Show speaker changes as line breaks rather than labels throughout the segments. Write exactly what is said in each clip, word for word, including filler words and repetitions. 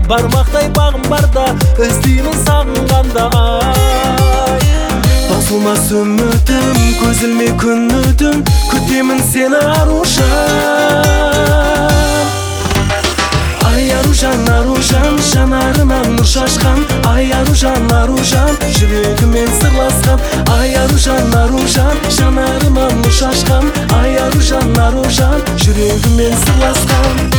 бармақтай бағым барда, іздеймін сағынғанда. Ай, басылмас үмітім, көз ілмей күн өтім, күтемін сені Аружан. Ай Аружан, Аружан, жанарынан нұр шашқан. Ай Аружан, Аружан, жүрегімен сырласқан. Ай Аружан, Аружан, жанарынан нұр шашқан. Ай Аружан, Аружан, жүрегімен сырласқан.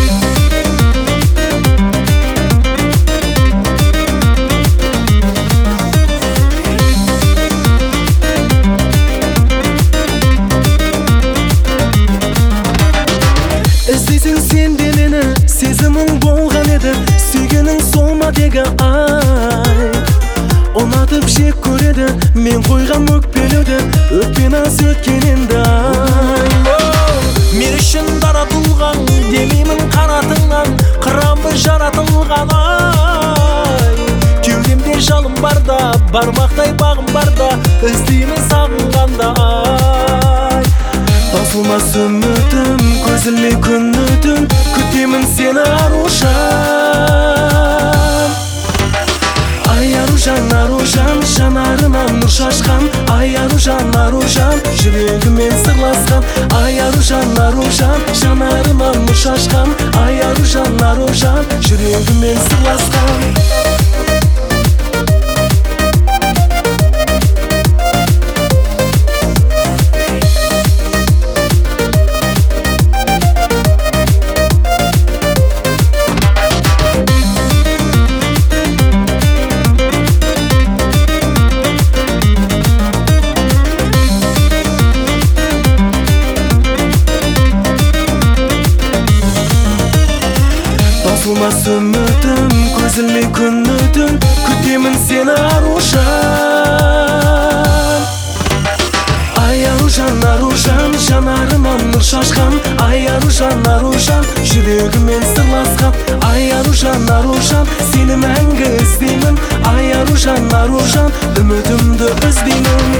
Іздейсің сен де мені, сезімің болған еді, сүйгенің сол ма тегі. Ай, ұнатып жек көреді, мен қойғам өкпелеуді, өтпен аз өткен енді. Ай, мен үшін дара тұлған, демеймін қанатыңнан, қырамы жаратылған. Ай, кеудемде жалым барда, бармақтай бағым барда, іздеймін сағынғанда. Ай, басылмас үмітім, көз ілмей күн өтім, күтемін сені Аружан. Ай Аружан, Аружан, жанарынан нұр шашқан. Ай Аружан, Аружан, жүрегімен сырласқан. Ай Аружан, Аружан, жанарынан нұр шашқан. Ай Аружан, Аружан, жүрегімен сырласқан. Басылмас үмітім, көз ілмей күн өтім, күтемін сені Аружан. Ай Аружан, Аружан, жанарынан нұр шашқан. Ай Аружан, Аружан, жүрегімен сырласқан. Ай Аружан, Аружан, сені мәңгі іздеймін. Ай Аружан, Аружан, үмітімді үздеймін.